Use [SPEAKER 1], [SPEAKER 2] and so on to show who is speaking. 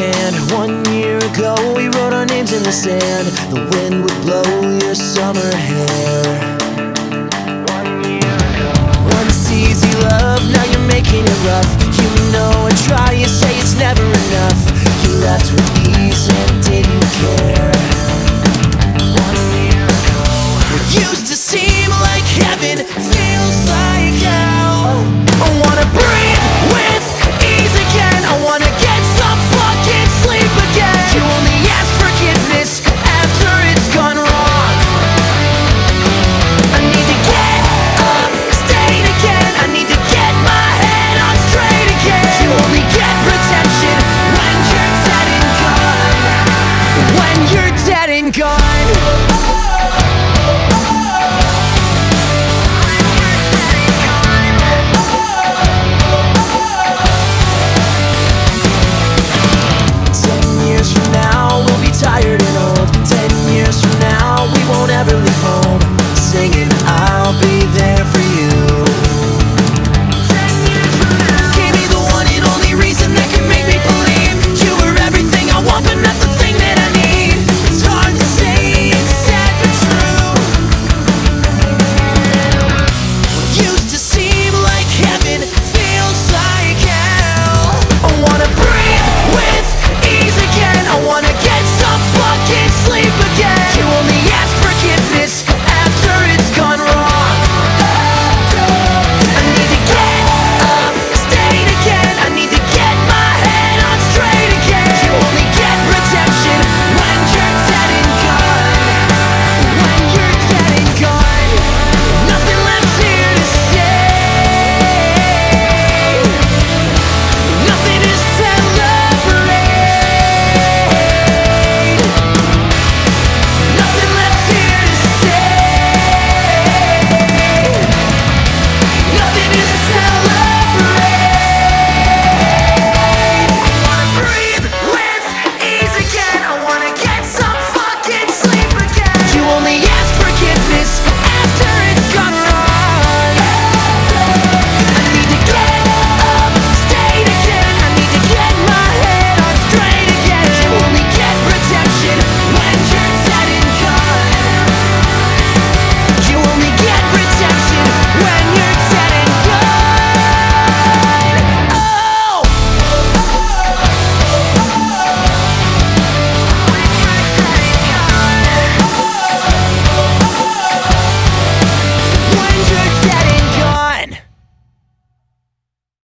[SPEAKER 1] hand. 1 year ago we wrote our names in the sand. The wind would blow your summer hair. 1 year ago. Once easy love, now you're making it rough. You know I try, you say it's never enough. You left with ease and didn't care. 1 year ago. We used to